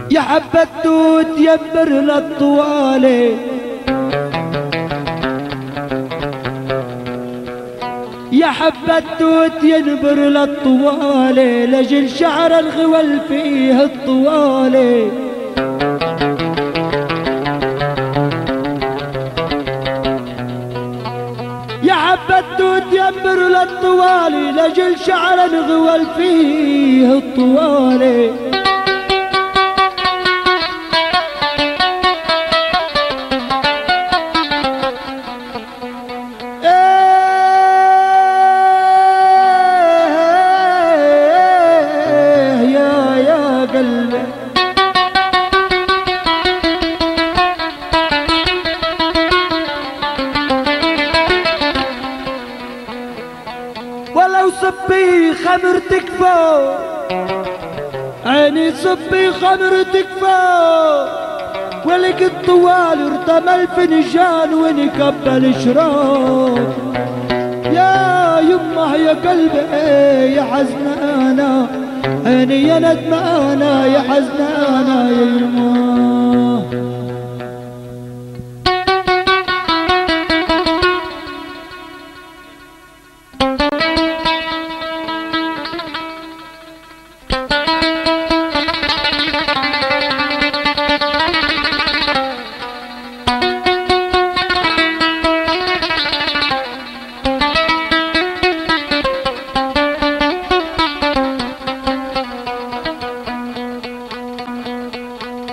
يا حبة توت ينبر للطوالي، يا حبة توت ينبر للطوالي، لجل شعر الغول فيه الطوالي. يا حبة توت ينبر للطوالي، لجل شعر الغول فيه الطوالي. ولو صبي خمر تكفى عيني، صبي خمر تكفى، ولك الطوال ارتمى الفنجان ونكب شراب. يا يمه يا قلبي يا حزنانة، عيني يا ندمانة يا حزنانة يا يمه.